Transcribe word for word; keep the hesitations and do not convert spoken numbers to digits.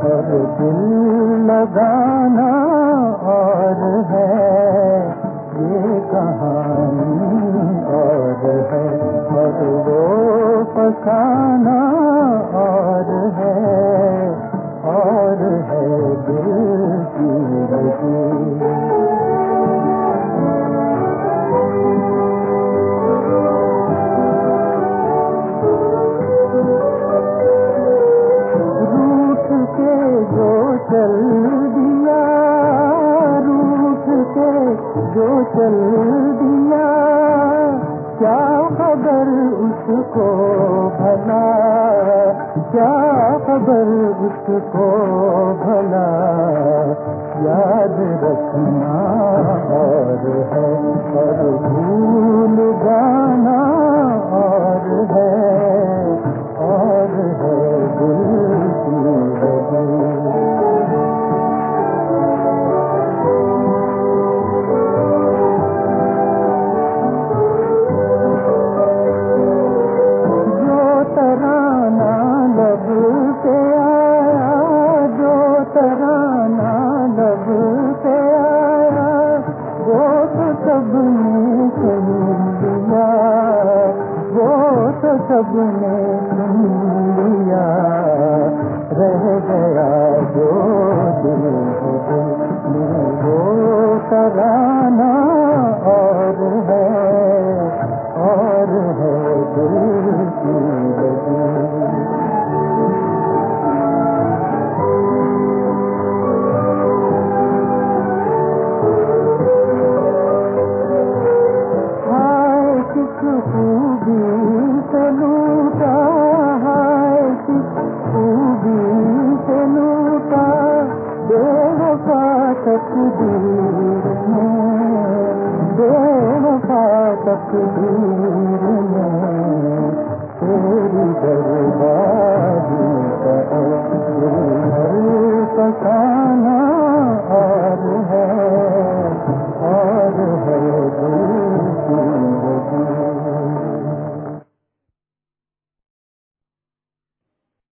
और दिल लगाना और है, ये कहानी और है, और वो फसाना और है, और है दिल की लगी। चल दिया रूठ के जो चल दिया, क्या खबर उसको भला, क्या खबर उसको भला, याद रखना और है, और भूल जाना और है, और है दिल की लगी। सबने सुन लिया, वो तो सबने सुन लिया, रह गया जो दिल में वो तराना और है, और है दिल की लगी। खूबी से लूटा है, खूबी से लूटा, बेवफा तकदीर में, बेवफा तकदीर में, तेरी बर्बादी का दिल फसाना और है, और है दिल की लगी।